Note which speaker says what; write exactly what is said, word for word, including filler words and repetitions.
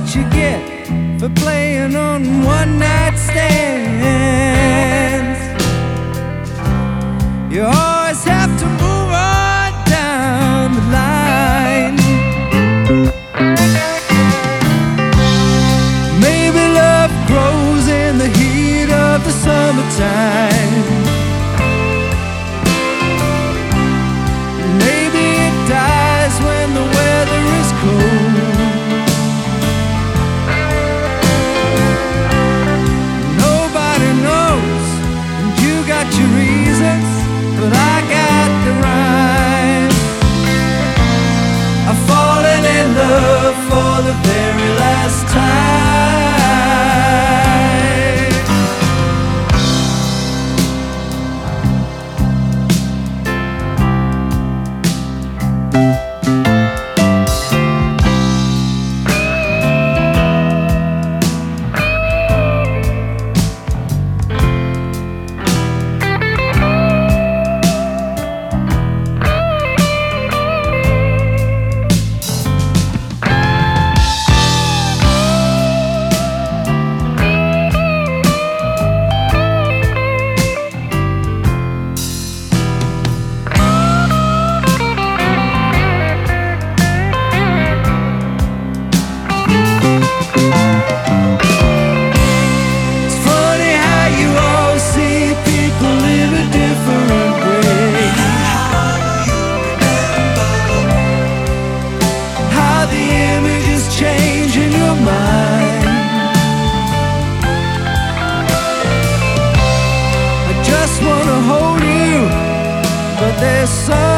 Speaker 1: what you get for playing on one night stands. You always have to move on down the line. Maybe love grows in the heat of the summertime. Maybe it dies when the weather is cold. Nobody knows, and you got your reasons, but I got the rhyme. I've fallen in love for the very last time. There's some